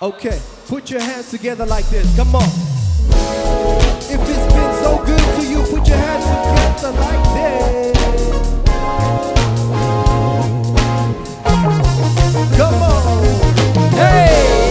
Okay, put your hands together like this. Come on. If it's been so good to you, put your hands together like this. Come on. Hey!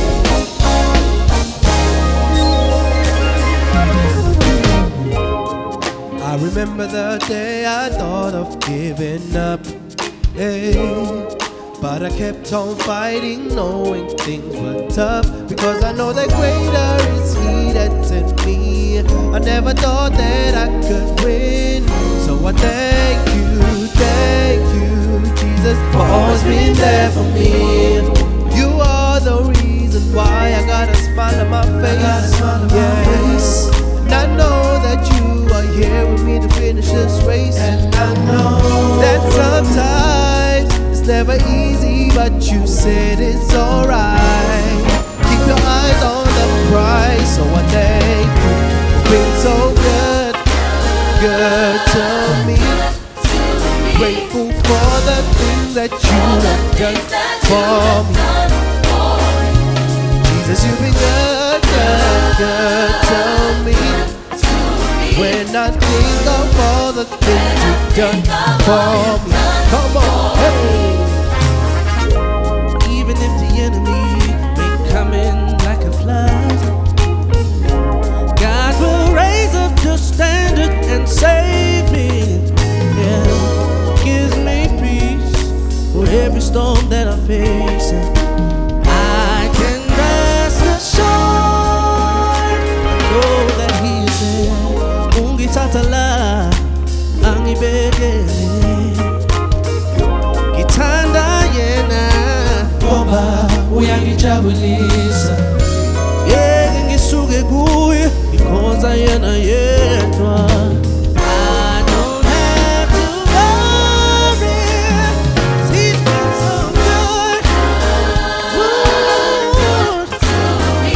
I remember the day I thought of giving up. Hey. But I kept on fighting, knowing things were tough, because I know that greater is He that's in me. I never thought that I could win, so I thank you, Jesus, for always being there for me. You are the reason why I got a smile on my face. Yes, and I know that you are here with me to finish this race. And I know that sometimes it's never easy, but you said it's alright. Keep your eyes on the prize, so I thank you. You've been so good, good to me. Grateful for the things that you have done for me. Jesus, you've been good, good, good to me. When I think of all the things you've done for me. Come on, hey! Even if the enemy may come in like a flood, God will raise up the standard and save me. Yeah, gives me peace for every storm that I face. I can rest assured, know that He is there. Ungithathala, angibekele. Ngithanda yena ngoba uyangijabulisa. Yeke ngisuke kuye, ngikhonza yena yedwa. I don't have to worry, 'cause He's been so good. Good to me.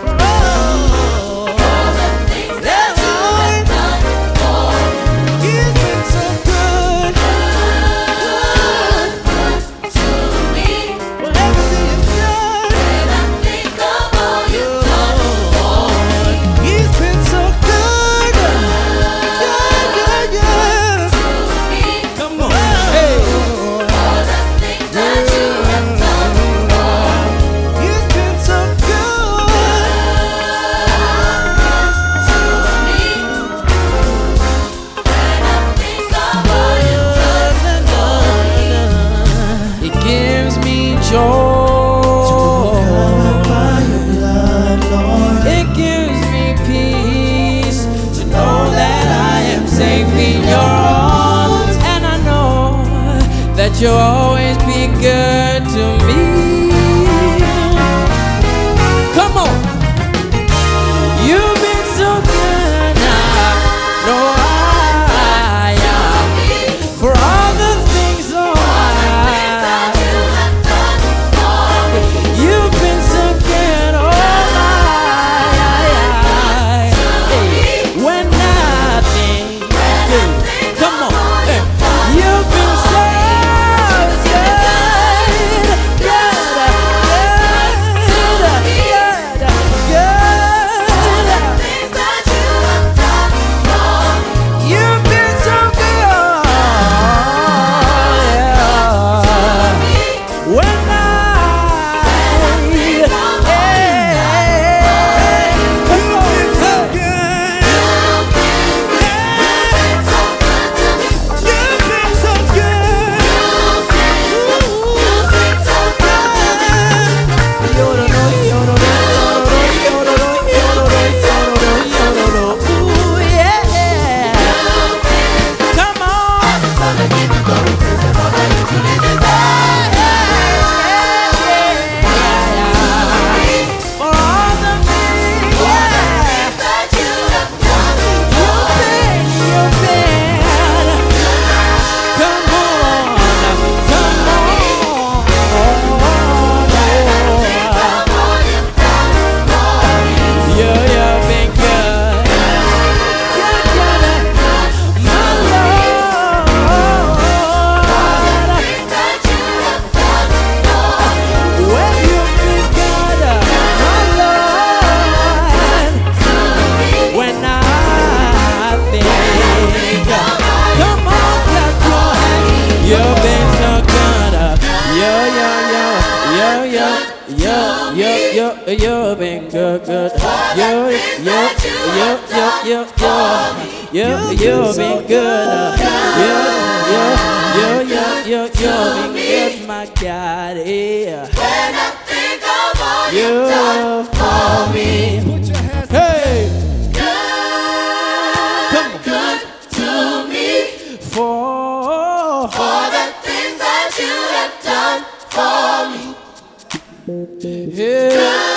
For the things that you have done for me. He's been so good. You'll always be good to me. Come on. You've been so good now. No, for all the things, you've been so good, when nothing, come on, you've been so good. You've been good. You've been good. You've been good, my God. Yeah. When I think of all You you've done for me, Put your hands Hey, good to me, for for the things that you have done for me. yeah.